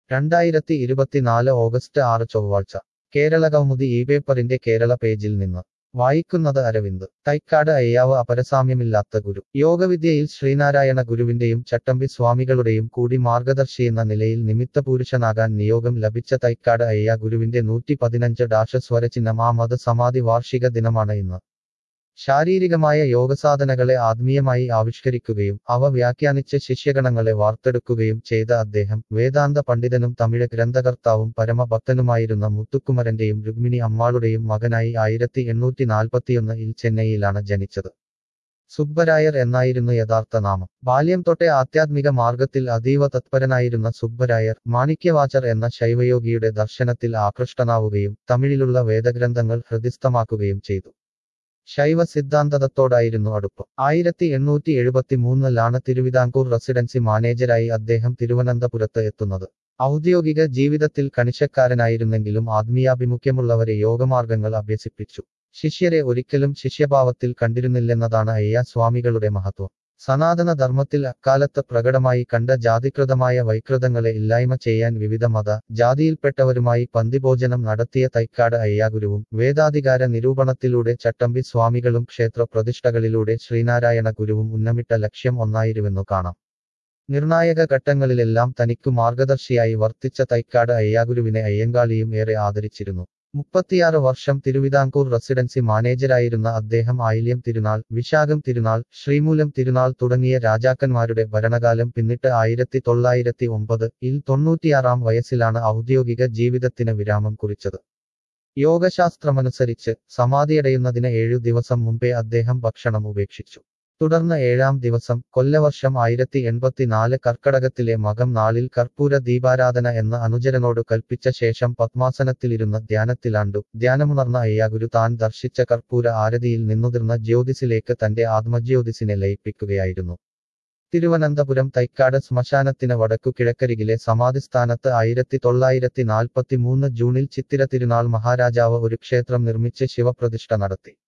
2024 August 6 ചൊവ്വാഴ്ച കേരളകൗമുദി ഈ പേപ്പറിന്റെ കേരള പേജിൽ നിന്ന് വായിക്കുന്നത് അരവിന്ദ്. തൈക്കാട് അയ്യാവ് അപരസാമ്യമില്ലാത്ത ഗുരു. യോഗവിദ്യയിൽ ശ്രീനാരായണ ഗുരുവിന്റെയും ചട്ടമ്പി സ്വാമികളുടെയും കൂടി മാർഗദർശിയെന്ന നിലയിൽ നിമിത്തപുരുഷനാകാൻ നിയോഗം ലഭിച്ച തൈക്കാട് അയ്യാ ഗുരുവിന്റെ 115 സ്വരചിഹ്നം ആ മത സമാധി വാർഷിക ദിനമാണ് ഇന്ന്. ശാരീരികമായ യോഗസാധനകളെ ആത്മീയമായി ആവിഷ്കരിക്കുകയും അവ വ്യാഖ്യാനിച്ച് ശിഷ്യഗണങ്ങളെ വാർത്തെടുക്കുകയും ചെയ്ത അദ്ദേഹം വേദാന്ത പണ്ഡിതനും തമിഴ് ഗ്രന്ഥകർത്താവും പരമഭക്തനുമായിരുന്ന മുത്തുക്കുമരന്റെയും രുക്മിണി അമ്മാളുടെയും മകനായി 1841 ചെന്നൈയിലാണ് ജനിച്ചത്. സുബ്ബരായർ എന്നായിരുന്നു യഥാർത്ഥ നാമം. ബാല്യം തൊട്ടേ ആധ്യാത്മിക മാർഗത്തിൽ അതീവ തത്പരനായിരുന്ന സുബ്ബരായർ മാണിക്യവാചർ എന്ന ശൈവയോഗിയുടെ ദർശനത്തിൽ ആകൃഷ്ടനാവുകയും തമിഴിലുള്ള വേദഗ്രന്ഥങ്ങൾ ഹൃദിസ്ഥമാക്കുകയും ചെയ്തു. ശൈവ സിദ്ധാന്തത്തോടായിരുന്നു അടുപ്പം. 1873 തിരുവിതാംകൂർ റെസിഡൻസി മാനേജരായി അദ്ദേഹം തിരുവനന്തപുരത്ത് എത്തുന്നത്. ഔദ്യോഗിക ജീവിതത്തിൽ കണിശക്കാരനായിരുന്നെങ്കിലും ആത്മീയാഭിമുഖ്യമുള്ളവരെ യോഗമാർഗങ്ങൾ അഭ്യസിപ്പിച്ചു. ശിഷ്യരെ ഒരിക്കലും ശിഷ്യഭാവത്തിൽ കണ്ടിരുന്നില്ലെന്നതാണ് അയ്യാ സ്വാമികളുടെ മഹത്വം. സനാതന ധർമ്മത്തിൽ അക്കാലത്ത് പ്രകടമായി കണ്ട ജാതികൃതമായ വൈകൃതങ്ങളെ ഇല്ലായ്മ ചെയ്യാൻ വിവിധ മത ജാതിയിൽപ്പെട്ടവരുമായി പന്തിഭോജനം നടത്തിയ തൈക്കാട് അയ്യാഗുരുവും വേദാധികാര നിരൂപണത്തിലൂടെ ചട്ടമ്പി സ്വാമികളും ക്ഷേത്ര പ്രതിഷ്ഠകളിലൂടെ ശ്രീനാരായണ ഗുരുവും ഉന്നമിട്ട ലക്ഷ്യം ഒന്നായിരുന്നുവെന്നു കാണാം. നിർണായക ഘട്ടങ്ങളിലെല്ലാം തനിക്കു മാർഗദർശിയായി വർത്തിച്ച തൈക്കാട് അയ്യാഗുരുവിനെ അയ്യങ്കാളിയും ഏറെ ആദരിച്ചിരുന്നു. 36 വർഷം തിരുവിതാംകൂർ റെസിഡൻസി മാനേജരായിരുന്ന അദ്ദേഹം ആയില്യം തിരുനാൾ, വിശാഖം തിരുനാൾ, ശ്രീമൂലം തിരുനാൾ തുടങ്ങിയ രാജാക്കന്മാരുടെ ഭരണകാലം പിന്നിട്ട് 1909 96 വയസ്സിലാണ് ഔദ്യോഗിക ജീവിതത്തിന് വിരാമം കുറിച്ചത്. യോഗശാസ്ത്രമനുസരിച്ച് സമാധിയടയുന്നതിന് 7 ദിവസം മുമ്പേ അദ്ദേഹം ഭക്ഷണം ഉപേക്ഷിച്ചു. തുടർന്ന് 7-ാം ദിവസം കൊല്ലവർഷം 1084 കർക്കടകത്തിലെ മകം നാളിൽ കർപ്പൂര ദീപാരാധന എന്ന അനുചരനോട് കൽപ്പിച്ച ശേഷം പത്മാസനത്തിലിരുന്ന് ധ്യാനത്തിലാണ്ടു. ധ്യാനമുണർന്ന അയ്യാഗുരു താൻ ദർശിച്ച കർപ്പൂര ആരതിയിൽ നിന്നുതിർന്ന ജ്യോതിസിലേക്ക് തന്റെ ആത്മജ്യോതിസിനെ ലയിപ്പിക്കുകയായിരുന്നു. തിരുവനന്തപുരം തൈക്കാട് ശ്മശാനത്തിന് വടക്കു കിഴക്കരികിലെ സമാധിസ്ഥാനത്ത് 1943 ജൂണിൽ ചിത്തിര തിരുനാൾ മഹാരാജാവ് ഒരു ക്ഷേത്രം നിർമ്മിച്ച് ശിവപ്രതിഷ്ഠ നടത്തി.